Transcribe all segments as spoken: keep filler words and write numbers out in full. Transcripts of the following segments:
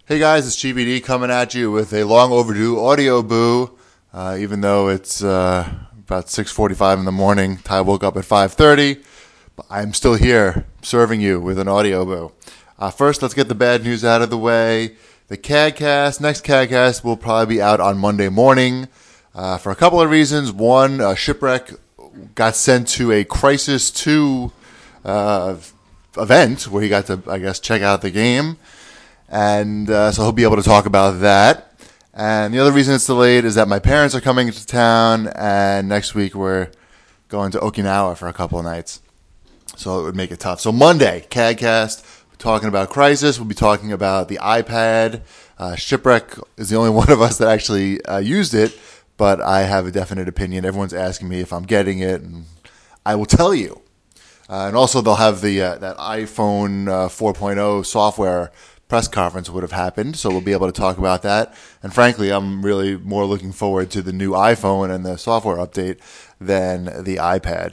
Hey guys, it's G B D coming at you with a long overdue audio boo. Uh, even though it's uh, about six forty-five in the morning, Ty woke up at five thirty, but I'm still here serving you with an audio boo. Uh, first, let's get the bad news out of the way. The CADcast, next CADcast will probably be out on Monday morning uh, for a couple of reasons. One, uh, Shipwreck got sent to a Crisis two uh, event where he got to, I guess, check out the game. And uh, so he'll be able to talk about that. And the other reason it's delayed is that my parents are coming into town, and next week we're going to Okinawa for a couple of nights. So it would make it tough. So Monday, CADcast, we're talking about Crisis. We'll be talking about the iPad. Uh, Shipwreck is the only one of us that actually uh, used it, but I have a definite opinion. Everyone's asking me if I'm getting it, and I will tell you. Uh, and also they'll have the uh, that iPhone uh, four point oh software press conference would have happened, so we'll be able to talk about that. And frankly, I'm really more looking forward to the new iPhone and the software update than the iPad.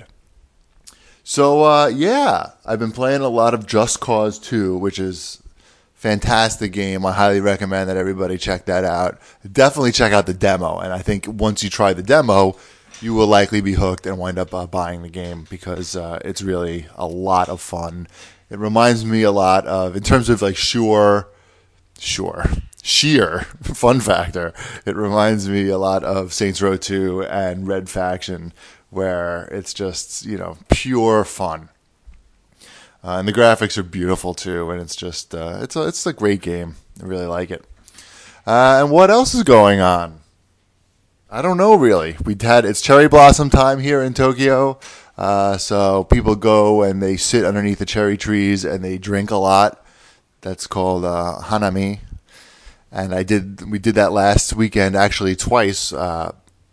So, uh, yeah, I've been playing a lot of Just Cause two, which is a fantastic game. I highly recommend that everybody check that out. Definitely check out the demo, and I think once you try the demo, you will likely be hooked and wind up uh, buying the game because uh, it's really a lot of fun. It reminds me a lot of, in terms of like sure, sure, sheer fun factor, it reminds me a lot of Saints Row two and Red Faction, where it's just, you know, pure fun. Uh, and the graphics are beautiful too, and it's just, uh, it's, a, it's a great game. I really like it. Uh, and what else is going on? I don't know really. We had, it's cherry blossom time here in Tokyo. Uh, so people go and they sit underneath the cherry trees and they drink a lot. That's called uh, hanami. And I did. We did that last weekend, actually twice. Uh,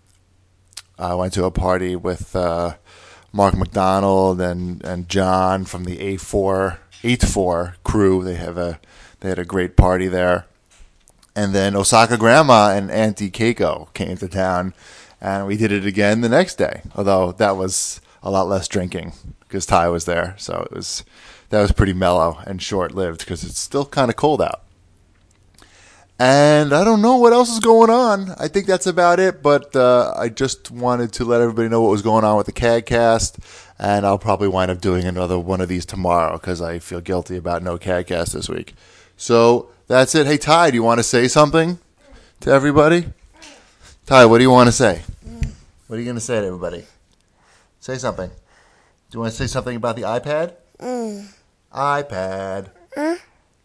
I went to a party with uh, Mark McDonald and, and John from the A four eight four crew. They have a they had a great party there. And then Osaka Grandma and Auntie Keiko came to town, and we did it again the next day. Although that was a lot less drinking because Ty was there, so it was that was pretty mellow and short-lived because it's still kind of cold out. And I don't know what else is going on. I think that's about it, but uh, I just wanted to let everybody know what was going on with the CADcast, and I'll probably wind up doing another one of these tomorrow because I feel guilty about no CADcast this week. So that's it. Hey, Ty, do you want to say something to everybody? Ty, what do you want to say? What are you going to say to everybody? Say something. Do you want to say something about the iPad? Mm. iPad. Mm.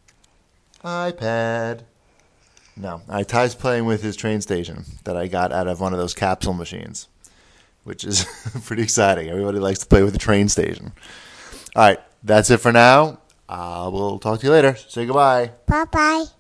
iPad. No. All right, Ty's playing with his train station that I got out of one of those capsule machines, which is pretty exciting. Everybody likes to play with the train station. All right, that's it for now. Uh, we'll talk to you later. Say goodbye. Bye-bye.